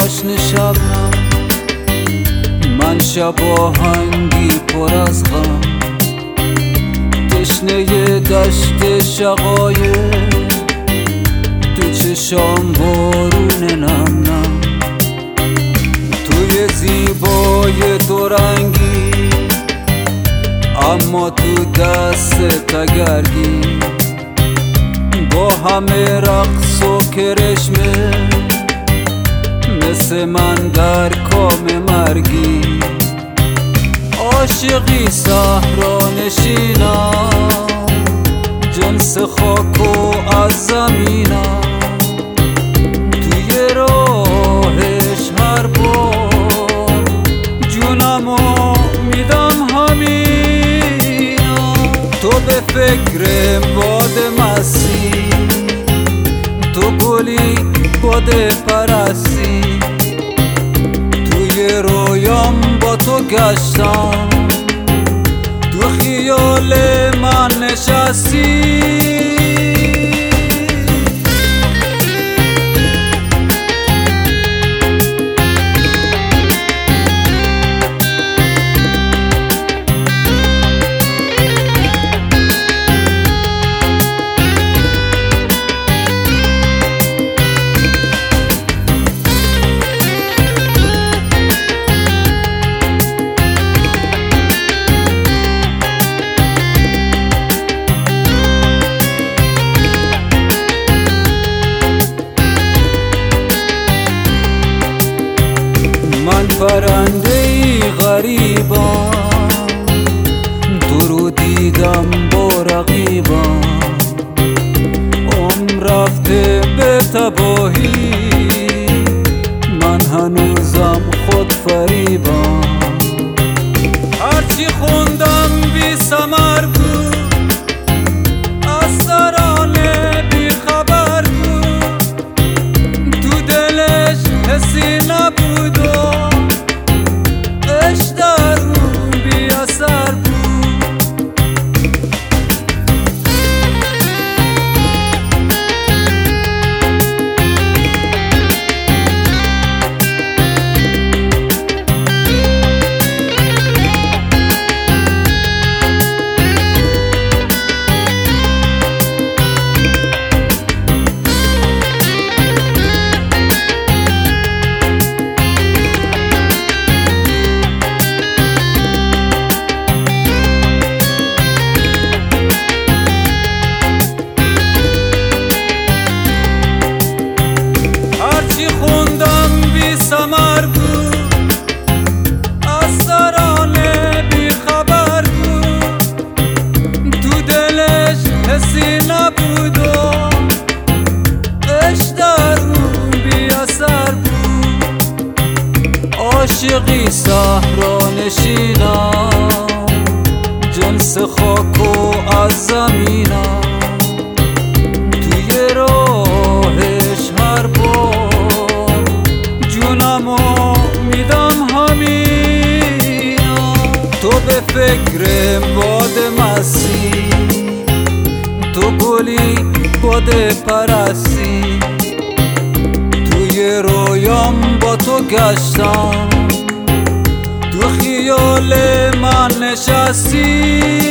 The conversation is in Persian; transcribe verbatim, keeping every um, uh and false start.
جشن شبنم، من شب آهنگی پر از غم، تشنه دشت شقایق، تو چشام بارون نم نم، توی زیبای دو رنگی اما تو دست تگرگی، با همه رقص و کرشمه مثل من در کام مرگی، عاشقی صحرا نشینم، جنس خاک و از زمینم، توی راهش هر بار جونمو میدم همینا، تو به فکر باد مستی، تو گلی باد پرستی، توی رویام با تو گشتم، تو خیال من نشستی. من پرنده‌ای غریبم، تو رو دیدم با رقیبم، عمر رفته به تباهی، من هنوزم خود فریبم، هرچی خوندم بی ثمر بود، از ترانه بی خبر بود، تو دلش حسی نبود و عشق در اون بی اثر بود. ثمر بود، از ترانه بی خبر بود، تو دلش حسی نبود و عشق در اون بی اثر بود، عاشقی صحرا نشینم، جنس خاک و از زمینم، توی راهش هر بار جونمو میدم همینا، تو به فکر باد مستی، تو گلی باد پرستی، توی رویام با تو گشتم، تو خیال من نشستی.